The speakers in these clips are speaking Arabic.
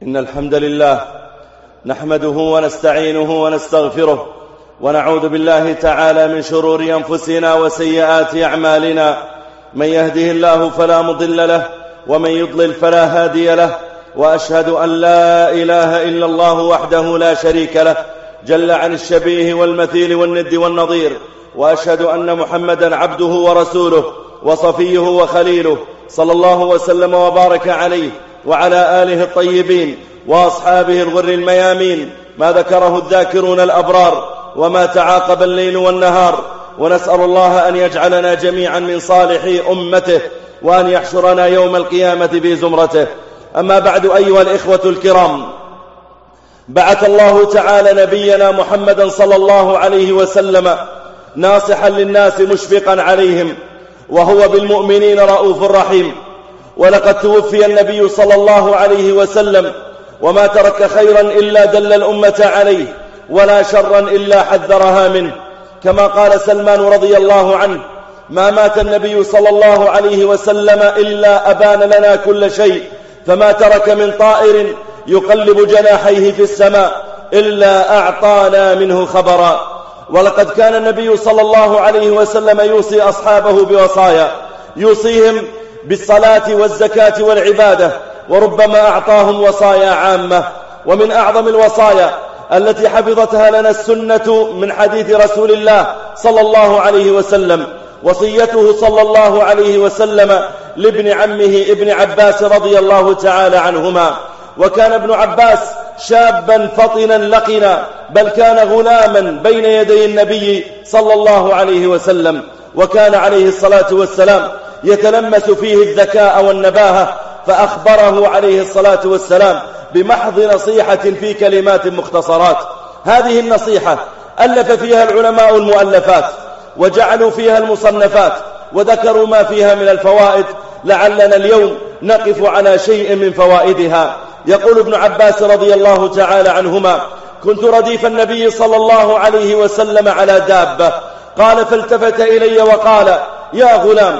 إن الحمد لله نحمده ونستعينه ونستغفره ونعوذ بالله تعالى من شرور أنفسنا وسيئات أعمالنا. من يهده الله فلا مضل له ومن يضلل فلا هادي له، وأشهد أن لا إله إلا الله وحده لا شريك له جل عن الشبيه والمثيل والند والنظير، وأشهد أن محمدا عبده ورسوله وصفيه وخليله، صلى الله وسلم وبارك عليه وعلى آله الطيبين وأصحابه الغر الميامين، ما ذكره الذاكرون الأبرار وما تعاقب الليل والنهار. ونسأل الله أن يجعلنا جميعا من صالحي أمته، وأن يحشرنا يوم القيامة بزمرته. أما بعد، أيها الإخوة الكرام، بعث الله تعالى نبينا محمدا صلى الله عليه وسلم ناصحا للناس مشفقا عليهم، وهو بالمؤمنين رؤوف رحيم. ولقد توفي النبي صلى الله عليه وسلم وما ترك خيرا إلا دل الأمة عليه، ولا شرا إلا حذرها منه، كما قال سلمان رضي الله عنه: ما مات النبي صلى الله عليه وسلم إلا أبان لنا كل شيء، فما ترك من طائر يقلب جناحيه في السماء إلا أعطانا منه خبرا. ولقد كان النبي صلى الله عليه وسلم يوصي أصحابه بوصايا، يوصيهم بالصلاة والزكاة والعبادة، وربما أعطاهم وصايا عامة. ومن أعظم الوصايا التي حفظتها لنا السنة من حديث رسول الله صلى الله عليه وسلم وصيته صلى الله عليه وسلم لابن عمه ابن عباس رضي الله تعالى عنهما. وكان ابن عباس شابا فطنا لقنا، بل كان غلاما بين يدي النبي صلى الله عليه وسلم، وكان عليه الصلاة والسلام يتلمس فيه الذكاء والنباهة، فأخبره عليه الصلاة والسلام بمحض نصيحة في كلمات مختصرات. هذه النصيحة ألف فيها العلماء المؤلفات، وجعلوا فيها المصنفات، وذكروا ما فيها من الفوائد، لعلنا اليوم نقف على شيء من فوائدها. يقول ابن عباس رضي الله تعالى عنهما: كنت رديف النبي صلى الله عليه وسلم على دابة، قال فالتفت إلي وقال: يا غلام،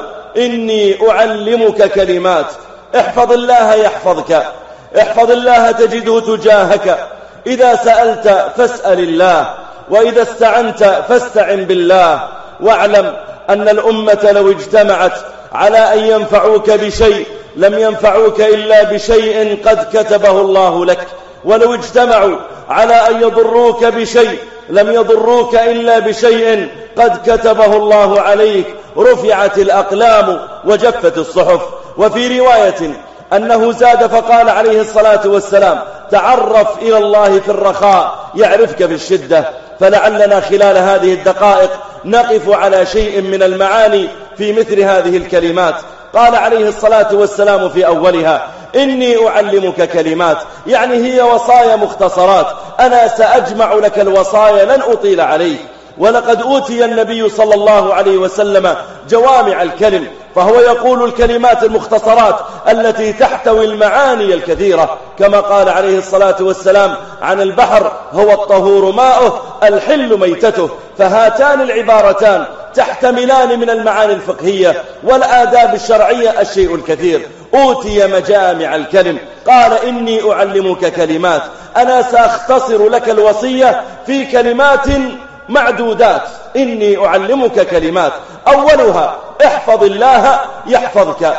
إني أعلمك كلمات، احفظ الله يحفظك، احفظ الله تجده تجاهك، إذا سألت فاسأل الله، وإذا استعنت فاستعن بالله، واعلم أن الأمة لو اجتمعت على أن ينفعوك بشيء لم ينفعوك إلا بشيء قد كتبه الله لك، ولو اجتمعوا على أن يضروك بشيء لم يضروك إلا بشيء قد كتبه الله عليك، رفعت الأقلام وجفت الصحف. وفي رواية أنه زاد فقال عليه الصلاة والسلام: تعرف إلى الله في الرخاء يعرفك في الشدة. فلعلنا خلال هذه الدقائق نقف على شيء من المعاني في مثل هذه الكلمات. قال عليه الصلاة والسلام في أولها: إني أعلمك كلمات، يعني هي وصايا مختصرات، أنا سأجمع لك الوصايا لن أطيل عليك. ولقد أوتي النبي صلى الله عليه وسلم جوامع الكلم، فهو يقول الكلمات المختصرات التي تحتوي المعاني الكثيرة، كما قال عليه الصلاة والسلام عن البحر: هو الطهور ماؤه الحل ميتته. فهاتان العبارتان تحتملان من المعاني الفقهية والآداب الشرعية الشيء الكثير. أوتي مجامع الكلم، قال: إني أعلمك كلمات، أنا سأختصر لك الوصية في كلمات معدودات. إني أعلمك كلمات، أولها: احفظ الله يحفظك،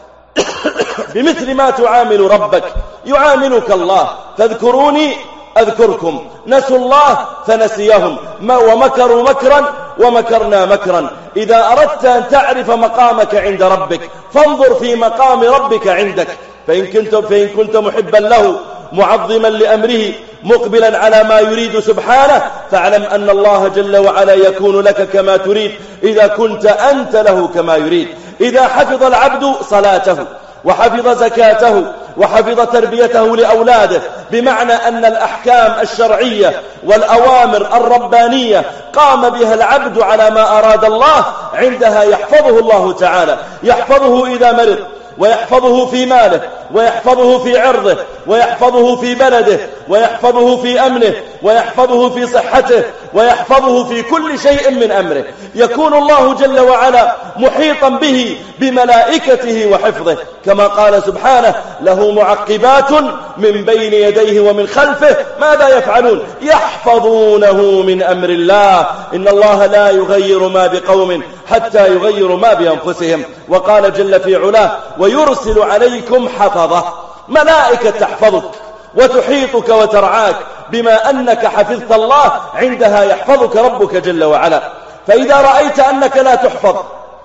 بمثل ما تعامل ربك يعاملك الله، فاذكروني أذكركم، نسوا الله فنسيهم، ومكروا مكرا ومكرنا مكرا. إذا أردت أن تعرف مقامك عند ربك فانظر في مقام ربك عندك، فإن كنت محبا له معظما لأمره مقبلا على ما يريد سبحانه، فاعلم أن الله جل وعلا يكون لك كما تريد إذا كنت أنت له كما يريد. إذا حفظ العبد صلاته وحفظ زكاته وحفظ تربيته لأولاده، بمعنى أن الأحكام الشرعية والأوامر الربانية قام بها العبد على ما أراد الله، عندها يحفظه الله تعالى، يحفظه إذا مرض، ويحفظه في ماله، ويحفظه في عرضه ويحفظه في بلده ويحفظه في أمنه ويحفظه في صحته ويحفظه في كل شيء من أمره. يكون الله جل وعلا محيطا به بملائكته وحفظه، كما قال سبحانه: له معقبات من بين يديه ومن خلفه ماذا يفعلون؟ يحفظونه من أمر الله. إن الله لا يغير ما بقوم حتى يغيروا ما بأنفسهم. وقال جل في علاه: ويرسل عليكم حفظة، ملائكة تحفظك وتحيطك وترعاك، بما أنك حفظت الله عندها يحفظك ربك جل وعلا. فإذا رأيت أنك لا تحفظ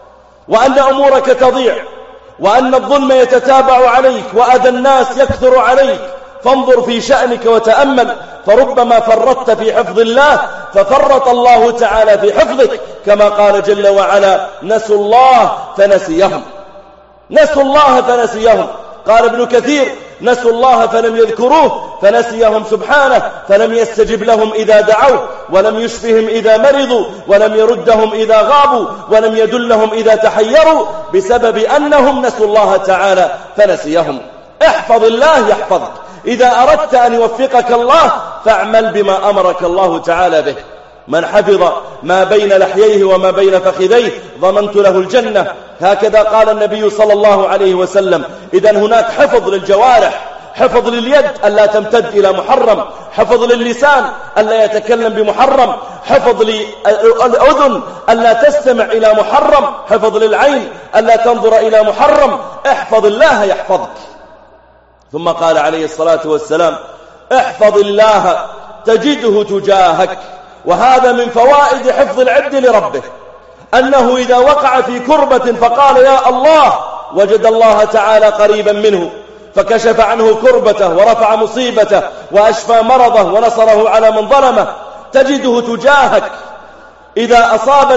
وأن أمورك تضيع وأن الظلم يتتابع عليك وأذى الناس يكثر عليك، فانظر في شأنك وتأمل، فربما فرطت في حفظ الله ففرط الله تعالى في حفظك، كما قال جل وعلا: نسوا الله فنسيهم. نسوا الله فنسيهم. قال ابن كثير: نسوا الله فلم يذكروه فنسيهم سبحانه، فلم يستجب لهم إذا دعوه، ولم يشفهم إذا مرضوا، ولم يردهم إذا غابوا، ولم يدلهم إذا تحيروا، بسبب أنهم نسوا الله تعالى فنسيهم. احفظ الله يحفظك. إذا أردت أن يوفقك الله فاعمل بما أمرك الله تعالى به. من حفظ ما بين لحييه وما بين فخذيه ضمنت له الجنة، هكذا قال النبي صلى الله عليه وسلم. إذن هناك حفظ للجوارح، حفظ لليد ألا تمتد إلى محرم، حفظ للسان ألا يتكلم بمحرم، حفظ للأذن ألا تستمع إلى محرم، حفظ للعين ألا تنظر إلى محرم. احفظ الله يحفظك. ثم قال عليه الصلاة والسلام: احفظ الله تجده تجاهك. وهذا من فوائد حفظ العبد لربه، أنه إذا وقع في كربة فقال يا الله وجد الله تعالى قريبا منه، فكشف عنه كربته ورفع مصيبته وأشفى مرضه ونصره على من ظلمه. تجده تجاهك. إذا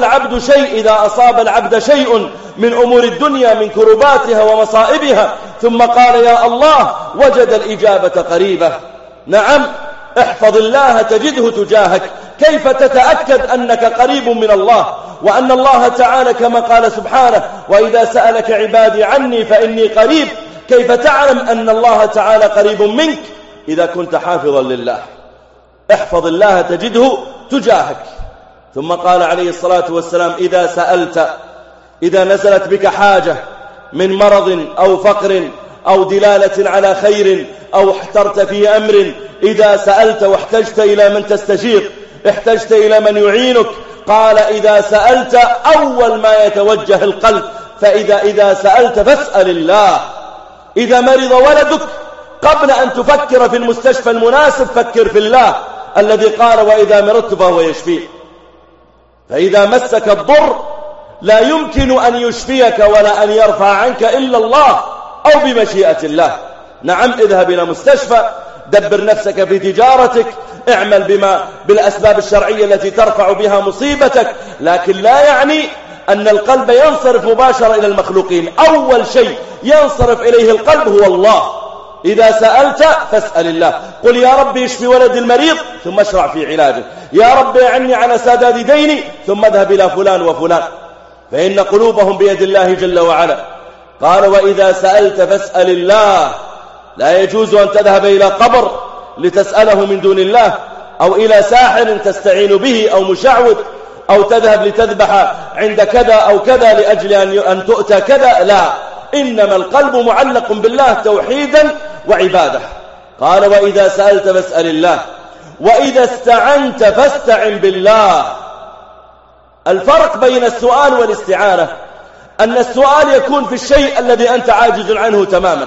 أصاب العبد شيء من أمور الدنيا من كرباتها ومصائبها ثم قال يا الله وجد الإجابة قريبة. نعم، احفظ الله تجده تجاهك. كيف تتأكد أنك قريب من الله وأن الله تعالى كما قال سبحانه: وإذا سألك عبادي عني فإني قريب؟ كيف تعلم أن الله تعالى قريب منك؟ إذا كنت حافظا لله. احفظ الله تجده تجاهك. ثم قال عليه الصلاة والسلام: إذا سألت، إذا نزلت بك حاجة من مرض أو فقر أو دلالة على خير أو احترت في أمر، إذا سألت واحتجت إلى من تستشير، احتجت إلى من يعينك، قال: إذا سألت أول ما يتوجه القلب، إذا سألت فاسأل الله. إذا مرض ولدك قبل أن تفكر في المستشفى المناسب فكر في الله الذي قال: وإذا مرضت فهو يشفيك. فإذا مسك الضر لا يمكن أن يشفيك ولا أن يرفع عنك إلا الله أو بمشيئة الله. نعم، اذهب إلى مستشفى، دبر نفسك في تجارتك، اعمل بالأسباب الشرعية التي ترفع بها مصيبتك، لكن لا يعني أن القلب ينصرف مباشرة إلى المخلوقين. أول شيء ينصرف إليه القلب هو الله. إذا سألت فاسأل الله. قل يا رب اشفي ولدي المريض ثم اشرع في علاجه، يا رب أعني على سداد ديني ثم اذهب إلى فلان وفلان، فإن قلوبهم بيد الله جل وعلا. قال: وإذا سألت فاسأل الله. لا يجوز أن تذهب إلى قبر لتسأله من دون الله، أو إلى ساحر تستعين به، أو مشعوذ، أو تذهب لتذبح عند كذا أو كذا لأجل أن تؤتى كذا. لا، إنما القلب معلق بالله توحيدا وعبادة. قال: وإذا سألت فاسأل الله، وإذا استعنت فاستعن بالله. الفرق بين السؤال والاستعانة أن السؤال يكون في الشيء الذي أنت عاجز عنه تماما،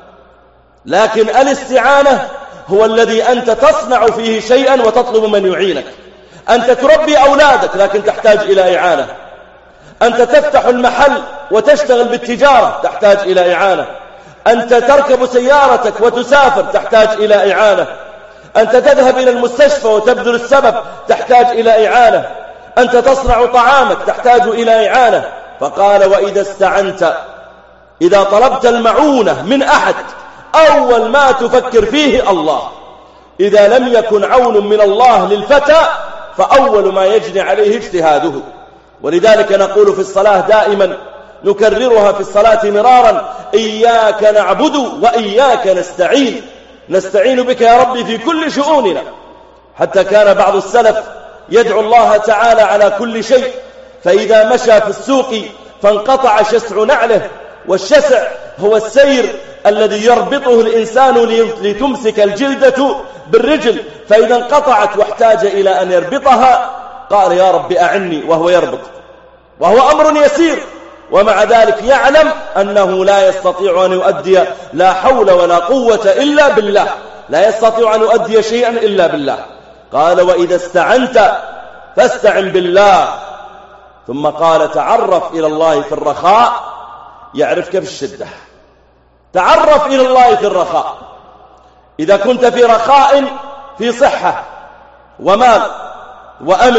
لكن الاستعانة هو الذي أنت تصنع فيه شيئا وتطلب من يعينك. أنت تربي أولادك لكن تحتاج إلى إعانة. أنت تفتح المحل وتشتغل بالتجارة تحتاج إلى إعانة. أنت تركب سيارتك وتسافر تحتاج إلى إعانة. أنت تذهب إلى المستشفى وتبذل السبب تحتاج إلى إعانة. أنت تصنع طعامك تحتاج إلى إعانة. فقال: وإذا استعنت، إذا طلبت المعونة من أحد أول ما تفكر فيه الله. إذا لم يكن عون من الله للفتى فأول ما يجني عليه اجتهاده. ولذلك نقول في الصلاة دائما: نكررها في الصلاة مرارا: إياك نعبد وإياك نستعين. نستعين بك يا ربي في كل شؤوننا. حتى كان بعض السلف يدعو الله تعالى على كل شيء، فإذا مشى في السوق فانقطع شسع نعله، والشسع هو السير الذي يربطه الإنسان لتمسك الجلدة بالرجل، فإذا انقطعت واحتاج إلى أن يربطها قال: يا رب أعني، وهو يربط، وهو أمر يسير، ومع ذلك يعلم أنه لا يستطيع أن يؤدي لا حول ولا قوة إلا بالله، لا يستطيع أن يؤدي شيئا إلا بالله. قال: وإذا استعنت فاستعن بالله. ثم قال: تعرف إلى الله في الرخاء يعرفك في الشدة. تعرف إلى الله في الرخاء. إذا كنت في رخاء، في صحة ومال وأمن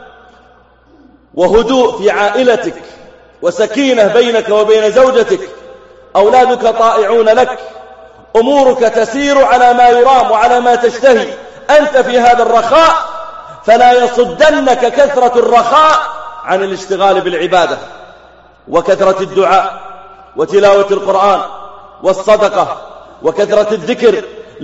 وهدوء في عائلتك وسكينة بينك وبين زوجتك، أولادك طائعون لك، أمورك تسير على ما يرام وعلى ما تشتهي، أنت في هذا الرخاء، فلا يصدنك كثرة الرخاء عن الاشتغال بالعبادة وكثرة الدعاء وتلاوة القرآن والصدقة وكثرة الذكر.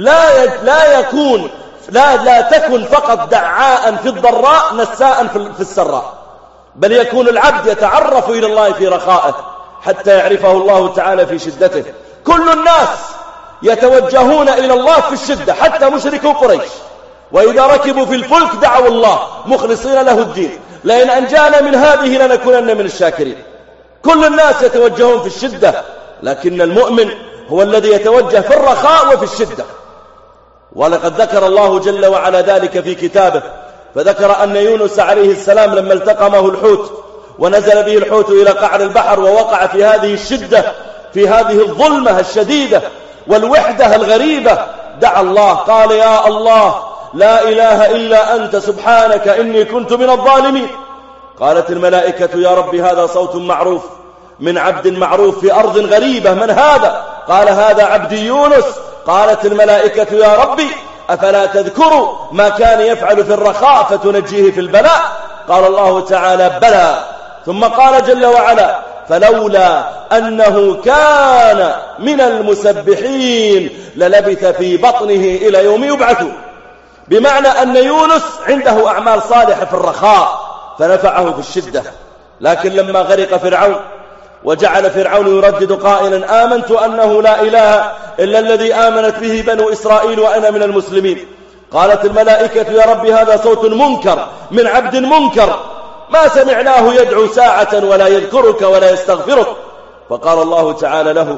لا تكن فقط دعاء في الضراء نساء في السراء، بل يكون العبد يتعرف إلى الله في رخائه حتى يعرفه الله تعالى في شدته. كل الناس يتوجهون إلى الله في الشدة، حتى مشركو قريش، وإذا ركبوا في الفلك دعوا الله مخلصين له الدين: لئن أنجانا من هذه لنكونن من الشاكرين. كل الناس يتوجهون في الشدة، لكن المؤمن هو الذي يتوجه في الرخاء وفي الشدة. ولقد ذكر الله جل وعلا ذلك في كتابه، فذكر أن يونس عليه السلام لما التقمه الحوت ونزل به الحوت إلى قعر البحر ووقع في هذه الشدة، في هذه الظلمة الشديدة والوحدة الغريبة، دعا الله قال: يا الله، لا إله إلا أنت، سبحانك إني كنت من الظالمين. قالت الملائكة: يا رب، هذا صوت معروف من عبد معروف في أرض غريبة، من هذا؟ قال: هذا عبدي يونس. قالت الملائكة: يا ربي، أفلا تذكر ما كان يفعل في الرخاء فتنجيه في البلاء؟ قال الله تعالى: بلى. ثم قال جل وعلا: فلولا أنه كان من المسبحين للبث في بطنه إلى يوم يبعث. بمعنى أن يونس عنده أعمال صالحة في الرخاء فنفعه في الشدة، لكن لما غرق فرعون وجعل فرعون يردد قائلا: آمنت أنه لا إله إلا الذي آمنت به بنو إسرائيل وأنا من المسلمين. قالت الملائكة: يا رب، هذا صوت منكر من عبد منكر، ما سمعناه يدعو ساعة ولا يذكرك ولا يستغفرك. فقال الله تعالى له: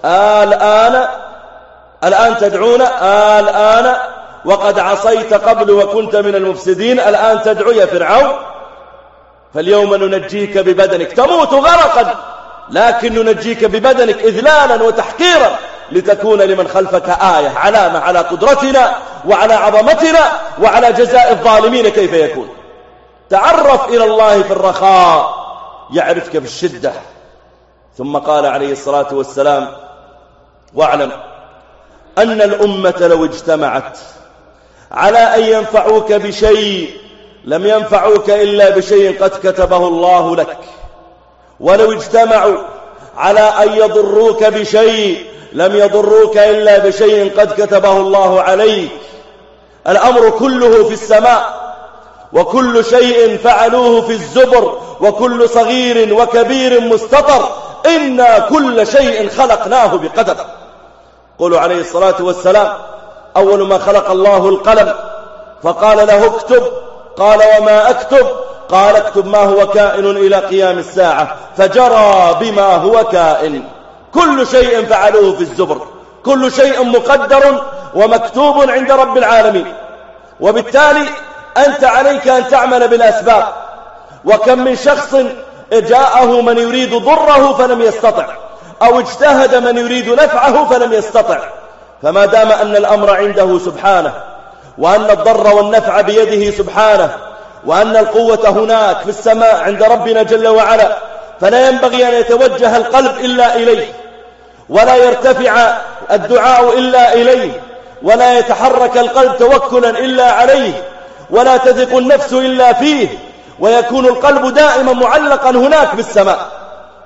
الآن تدعون؟ الآن وقد عصيت قبل وكنت من المفسدين، الآن تدعو يا فرعون؟ فاليوم ننجيك ببدنك، تموت غرقا، لكن ننجيك ببدنك إذلالا وتحقيرا لتكون لمن خلفك آية، علامة على قدرتنا وعلى عظمتنا وعلى جزاء الظالمين كيف يكون. تعرف إلى الله في الرخاء يعرفك في الشدة. ثم قال عليه الصلاة والسلام: واعلم أن الأمة لو اجتمعت على أن ينفعوك بشيء لم ينفعوك إلا بشيء قد كتبه الله لك، ولو اجتمعوا على أن يضروك بشيء لم يضروك إلا بشيء قد كتبه الله عليك. الأمر كله في السماء، وكل شيء فعلوه في الزبر، وكل صغير وكبير مستطر، إنا كل شيء خلقناه بقدر. قولوا عليه الصلاة والسلام: أول ما خلق الله القلم فقال له اكتب، قال: وما أكتب؟ قال: اكتب ما هو كائن إلى قيام الساعة، فجرى بما هو كائن. كل شيء فعلوه في الزبر، كل شيء مقدر ومكتوب عند رب العالمين. وبالتالي أنت عليك أن تعمل بالأسباب. وكم من شخص جاءه من يريد ضره فلم يستطع، أو اجتهد من يريد نفعه فلم يستطع. فما دام أن الأمر عنده سبحانه، وأن الضر والنفع بيده سبحانه، وأن القوة هناك في السماء عند ربنا جل وعلا، فلا ينبغي أن يتوجه القلب إلا إليه، ولا يرتفع الدعاء إلا إليه، ولا يتحرك القلب توكلا إلا عليه، ولا تثق النفس إلا فيه، ويكون القلب دائما معلقا هناك بالسماء.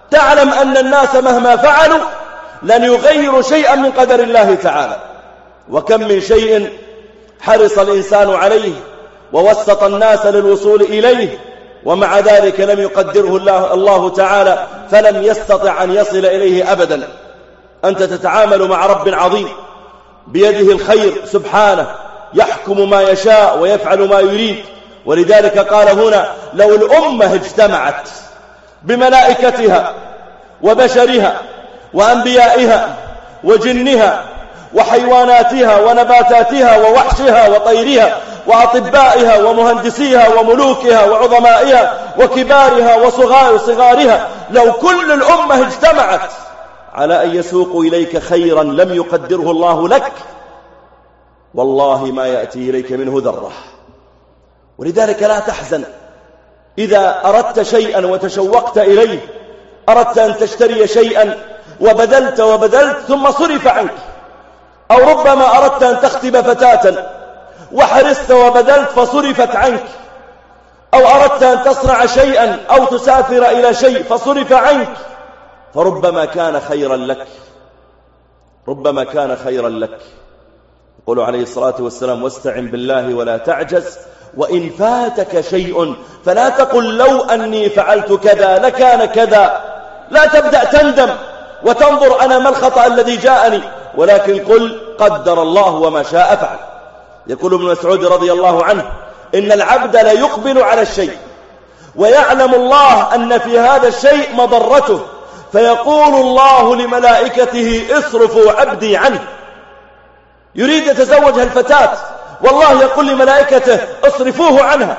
تعلم أن الناس مهما فعلوا لن يغيروا شيئا من قدر الله تعالى. وكم من شيء حرص الإنسان عليه ووسط الناس للوصول إليه، ومع ذلك لم يقدره الله تعالى، فلم يستطع أن يصل إليه أبدا. أنت تتعامل مع رب عظيم بيده الخير سبحانه، يحكم ما يشاء ويفعل ما يريد. ولذلك قال هنا: لو الأمة اجتمعت بملائكتها وبشرها وأنبيائها وجنها وحيواناتها ونباتاتها ووحشها وطيرها وأطبائها ومهندسيها وملوكها وعظمائها وكبارها وصغارها، لو كل الأمة اجتمعت على أن يسوقوا إليك خيرا لم يقدره الله لك، والله ما يأتي إليك منه ذرة. ولذلك لا تحزن إذا أردت شيئا وتشوقت إليه، أردت أن تشتري شيئا وبدلت ثم صرف عنك، أو ربما أردت أن تخطب فتاة وحرصت وبدلت فصرفت عنك، أو أردت أن تصنع شيئا أو تسافر إلى شيء فصرف عنك، فربما كان خيرا لك، ربما كان خيرا لك. يقول عليه الصلاة والسلام: واستعن بالله ولا تعجز، وإن فاتك شيء فلا تقل لو أني فعلت كذا لكان كذا. لا تبدأ تندم وتنظر أنا ما الخطأ الذي جاءني، ولكن قل قدر الله وما شاء فعل. يقول ابن مسعود رضي الله عنه: إن العبد لا يقبل على الشيء ويعلم الله أن في هذا الشيء مضرته، فيقول الله لملائكته: اصرفوا عبدي عنه. يريد يتزوج الفتاة، والله يقول لملائكته: اصرفوه عنها.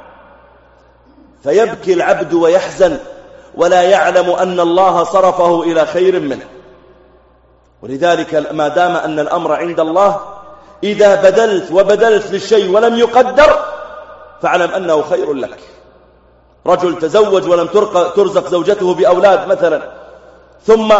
فيبكي العبد ويحزن ولا يعلم أن الله صرفه إلى خير منه. ولذلك ما دام أن الأمر عند الله، إذا بدلت للشيء ولم يقدر فاعلم أنه خير لك. رجل تزوج ولم ترزق زوجته بأولاد مثلا، ثم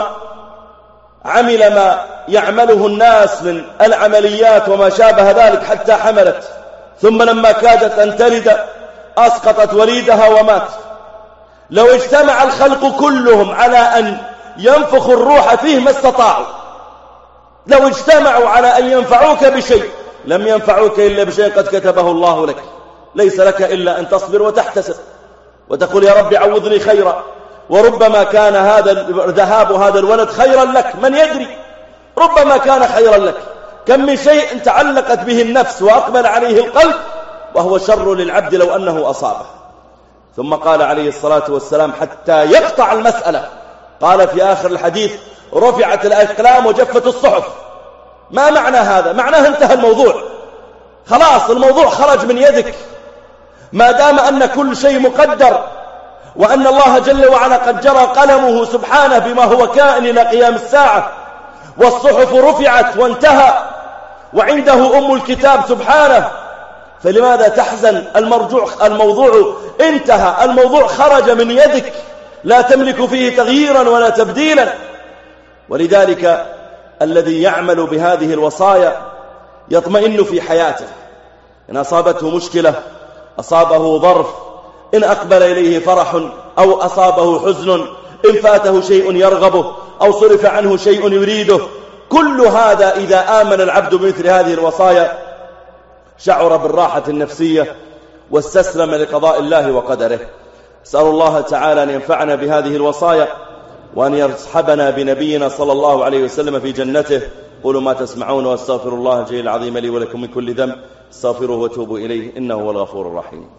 عمل ما يعمله الناس من العمليات وما شابه ذلك حتى حملت، ثم لما كادت أن تلد أسقطت وليدها ومات. لو اجتمع الخلق كلهم على أن ينفخوا الروح فيه ما استطاعوا. لو اجتمعوا على أن ينفعوك بشيء لم ينفعوك إلا بشيء قد كتبه الله لك. ليس لك إلا أن تصبر وتحتسب وتقول: يا رب عوضني خيرا. وربما كان ذهاب هذا الولد خيرا لك، من يدري، ربما كان خيرا لك. كم من شيء تعلقت به النفس وأقبل عليه القلب وهو شر للعبد لو أنه أصابه. ثم قال عليه الصلاة والسلام حتى يقطع المسألة، قال في آخر الحديث: رفعت الأقلام وجفت الصحف. ما معنى هذا؟ معناه انتهى الموضوع، خلاص الموضوع خرج من يدك. ما دام أن كل شيء مقدر، وأن الله جل وعلا قد جرى قلمه سبحانه بما هو كائن إلى قيام الساعة، والصحف رفعت وانتهى، وعنده أم الكتاب سبحانه، فلماذا تحزن؟ الموضوع انتهى، الموضوع خرج من يدك، لا تملك فيه تغييرا ولا تبديلا. ولذلك الذي يعمل بهذه الوصايا يطمئن في حياته. إن أصابته مشكلة، أصابه ظرف، إن أقبل إليه فرح أو أصابه حزن، إن فاته شيء يرغبه أو صرف عنه شيء يريده، كل هذا إذا آمن العبد بمثل هذه الوصايا شعر بالراحة النفسية واستسلم لقضاء الله وقدره. أسأل الله تعالى أن ينفعنا بهذه الوصايا وأن يصحبنا بنبينا صلى الله عليه وسلم في جنته. قولوا ما تسمعون، واستغفر الله الجليل العظيم لي ولكم من كل ذنب، استغفروه وتوبوا إليه إنه هو الغفور الرحيم.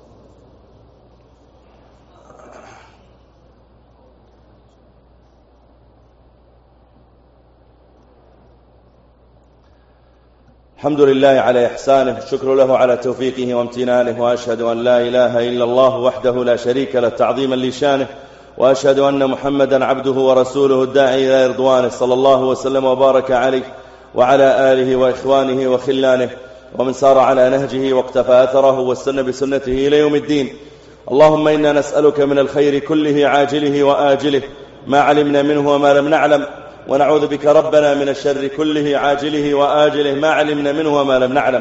الحمد لله على إحسانه، الشكر له على توفيقه وامتنانه، وأشهد أن لا إله إلا الله وحده لا شريك له تعظيما لشانه، وأشهد أن محمدا عبده ورسوله الداعي إلى رضوانه، صلى الله وسلم وبارك عليه وعلى آله وإخوانه وخلانه ومن سار على نهجه واقتفى أثره واستنى بسنته إلى يوم الدين. اللهم إنا نسألك من الخير كله عاجله وآجله ما علمنا منه وما لم نعلم، ونعوذ بك ربنا من الشر كله عاجله وآجله ما علمنا منه وما لم نعلم.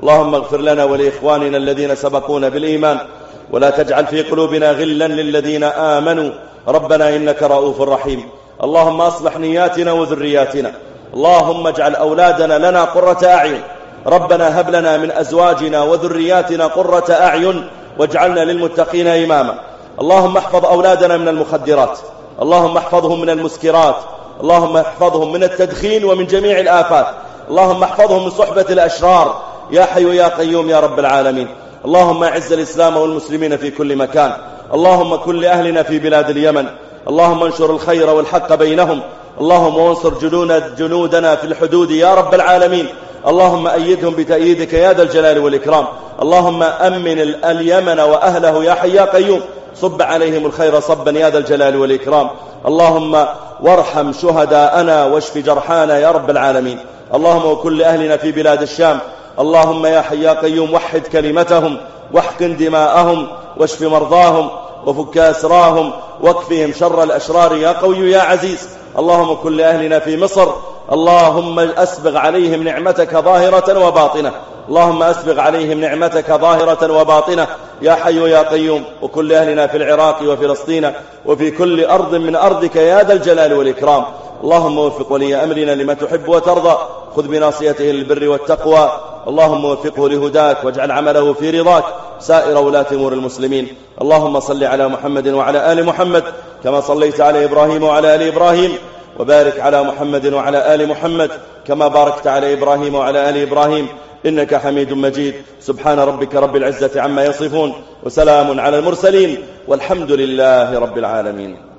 اللهم اغفر لنا ولإخواننا الذين سبقونا بالإيمان ولا تجعل في قلوبنا غلا للذين آمنوا ربنا إنك رؤوف رحيم. اللهم أصلح نياتنا وذرياتنا. اللهم اجعل أولادنا لنا قرة أعين. ربنا هب لنا من أزواجنا وذرياتنا قرة أعين واجعلنا للمتقين إماما. اللهم احفظ أولادنا من المخدرات. اللهم احفظهم من المسكرات. اللهم احفظهم من التدخين ومن جميع الآفات. اللهم احفظهم من صحبة الأشرار يا حي يا قيوم يا رب العالمين. اللهم اعز الإسلام والمسلمين في كل مكان. اللهم كن لأهلنا في بلاد اليمن. اللهم انشر الخير والحق بينهم. اللهم وانصر جنودنا في الحدود يا رب العالمين. اللهم أيدهم بتأييدك يا ذا الجلال والإكرام. اللهم أمن اليمن وأهله يا حي يا قيوم. صب عليهم الخير صبا يا ذا الجلال والإكرام. اللهم وارحم شهداءنا واشف جرحانا يا رب العالمين. اللهم وكن لأهلنا في بلاد الشام. اللهم يا حي يا قيوم وحد كلمتهم واحقن دماءهم واشف مرضاهم وفك أسراهم واكفهم شر الأشرار يا قوي يا عزيز. اللهم كن لأهلنا في مصر. اللهم أسبغ عليهم نعمتك ظاهرة وباطنة. اللهم أسبغ عليهم نعمتك ظاهرة وباطنة يا حي يا قيوم. وكن لأهلنا في العراق وفلسطين وفي كل أرض من أرضك يا ذا الجلال والإكرام. اللهم وفق ولي أمرنا لما تحب وترضى. خذ بناصيته للبر والتقوى. اللهم وفقه لهداك واجعل عمله في رضاك. سائر ولاة أمور المسلمين. اللهم صل على محمد وعلى آل محمد كما صليت على إبراهيم وعلى آل إبراهيم. وبارك على محمد وعلى آل محمد كما باركت على إبراهيم وعلى آل إبراهيم إنك حميد مجيد. سبحان ربك رب العزة عما يصفون وسلام على المرسلين والحمد لله رب العالمين.